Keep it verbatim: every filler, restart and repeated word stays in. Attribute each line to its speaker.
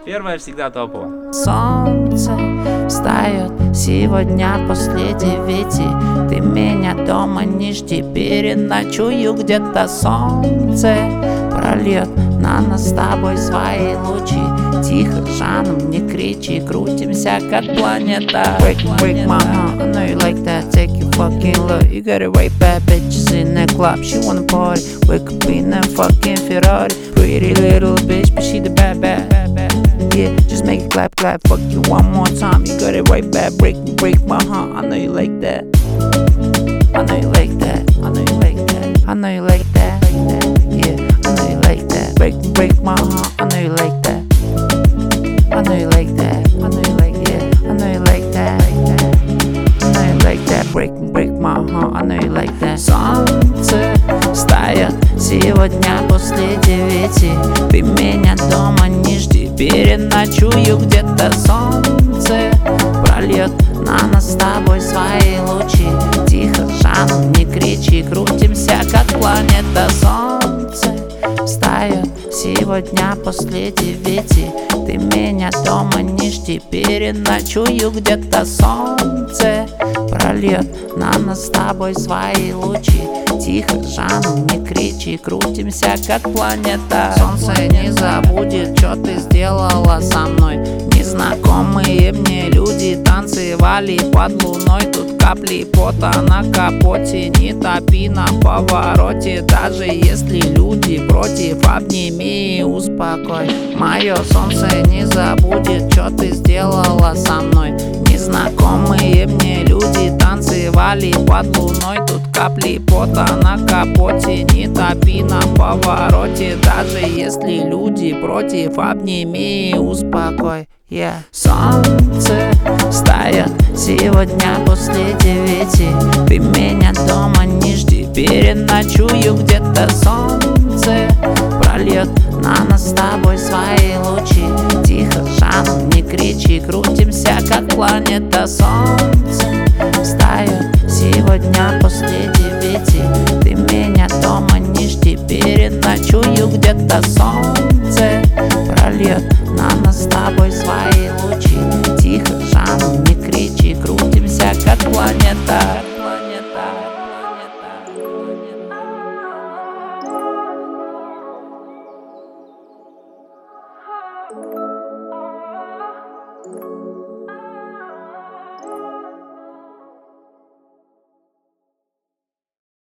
Speaker 1: Первая всегда топовая.
Speaker 2: Солнце встает сегодня после девяти. Ты меня дома не жди, переночую где-то. Солнце прольет на нас с тобой свои лучи. Тихо, жаном, не кричи, крутимся как планета. Break, break my heart, I know you like that. Take your fucking look, you got it right back. Bitches in the club, she wanna party. Wake up in that fucking Ferrari. Pretty little bitch, but she the bad, bad, bad, bad. Yeah, just make it clap, clap. Fuck you one more time, you got it right back. Break, break my heart, I know you like that. I know you like that. I know you like that. I know you like that. Yeah, I know you like that. Break, break my heart, I know you like that. I know you like that. I know you like yeah. I know you like that. I know you like that. Break, break my heart, I know you like that. Солнце встает сегодня после девяти. Ты меня дома не жди, переночую где-то. Солнце прольет на нас с тобой свои лучи. Тихо, жаном, не кричи, крутимся как планета. Солнце встает сегодня после девяти. Ты меня дома не жди, переночую где-то. Солнце прольет на нас с тобой свои лучи. Тихо, жаном, не кричи, крутимся как планета. Солнце не забудет, что ты сделала со мной. Незнакомые мне люди танцевали под луной. Тут капли пота на капоте, не топи на повороте. Даже если люди против, обними и успокой. Мое солнце не забудет, что ты сделала со мной. Незнакомые мне люди танцевали под луной. Тут капли пота на капоте, не топи на повороте. Даже если люди против, обними и успокой. Yeah. Солнце встает сегодня после девяти. Ты меня дома не жди, переночую где-то. Солнце прольет на нас с тобой свои лучи. Тихо, жаном, не кричи, крутимся как планета. Солнце встает сегодня после девяти. Ты меня дома не жди, переночую где-то. Солнце